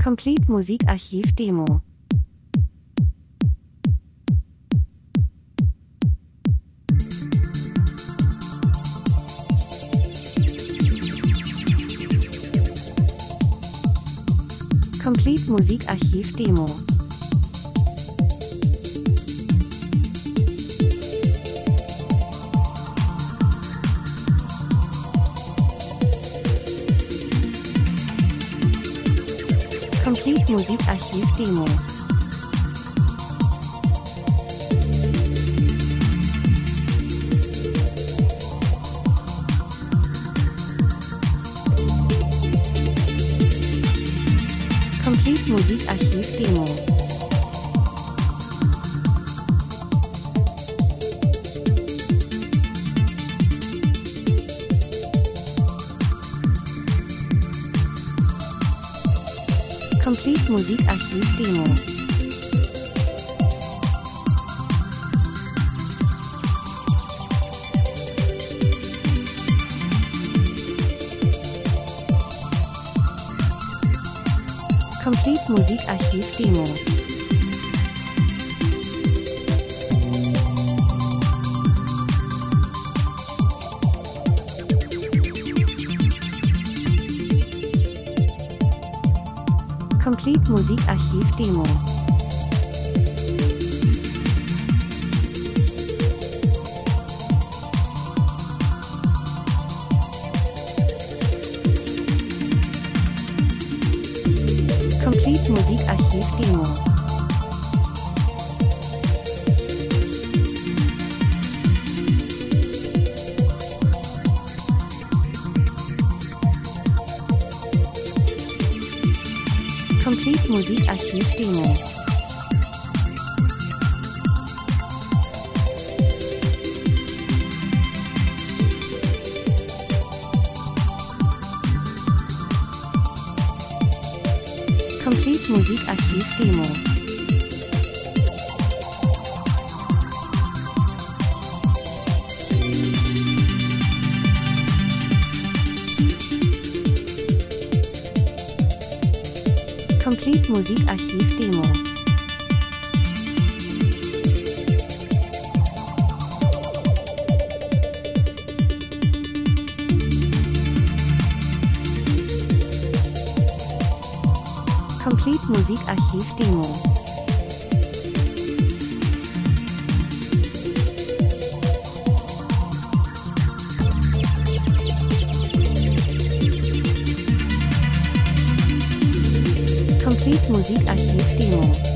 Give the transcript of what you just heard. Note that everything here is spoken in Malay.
Complete Musikarchiv Demo. Complete Musikarchiv Demo. Complete Musikarchiv Demo. Complete Musikarchiv Demo. Complete Musikarchiv Demo. Complete Musikarchiv Demo. Complete Musikarchiv Demo. Complete Musikarchiv Demo. Complete Musikarchiv Demo. Complete Musikarchiv Demo. Complete Musikarchiv Demo. Complete Musikarchiv Demo. Complete Musikarchiv Demo.